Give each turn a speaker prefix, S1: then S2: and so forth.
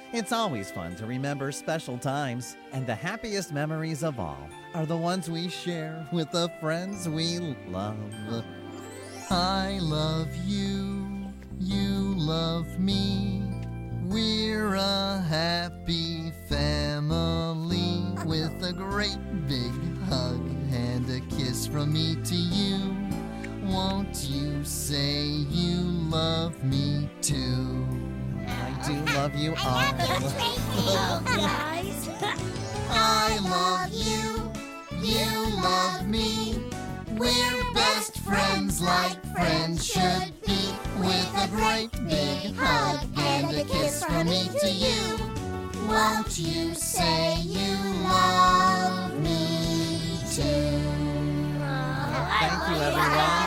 S1: It's always fun to remember special times, and the happiest memories of all are the ones we share with the friends we love. I love you, you love me. We're a happy family with a great big hug and a kiss from me to you. Won't you say you love me too? I do love you all.
S2: Guys.
S3: I love you, you love me. We're best friends like friends should be. With a great big hug and a kiss from me to you. Won't you say you love me too?
S1: Thank you, everyone.